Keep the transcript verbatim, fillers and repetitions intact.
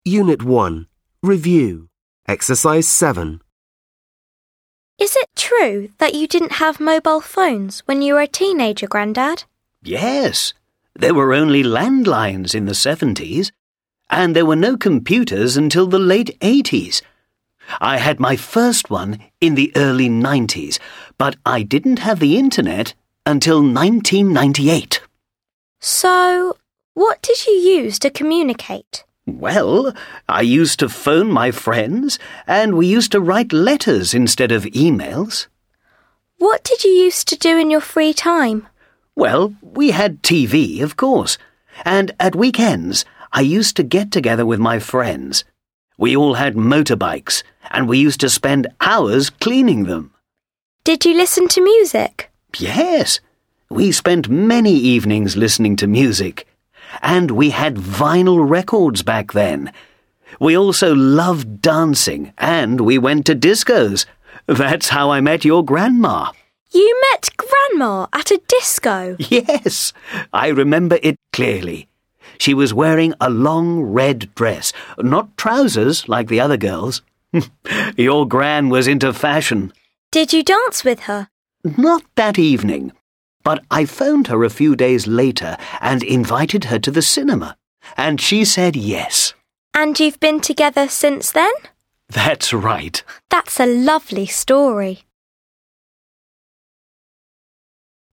Unit one. Review. Exercise seven. Is it true that you didn't have mobile phones when you were a teenager, Grandad? Yes. There were only landlines in the seventies, and there were no computers until the late eighties. I had my first one in the early nineties, but I didn't have the internet until nineteen ninety-eight. So, what did you use to communicate? Well, I used to phone my friends, and we used to write letters instead of emails. What did you used to do in your free time? Well, we had T V, of course, and at weekends I used to get together with my friends. We all had motorbikes, and we used to spend hours cleaning them. Did you listen to music? Yes, we spent many evenings listening to music. And we had vinyl records back then. We also loved dancing, and we went to discos. That's how I met your grandma. You met Grandma at a disco? Yes, I remember it clearly. She was wearing a long red dress, not trousers like the other girls. Your gran was into fashion. Did you dance with her? Not that evening. But I phoned her a few days later and invited her to the cinema, and she said yes. And you've been together since then? That's right. That's a lovely story.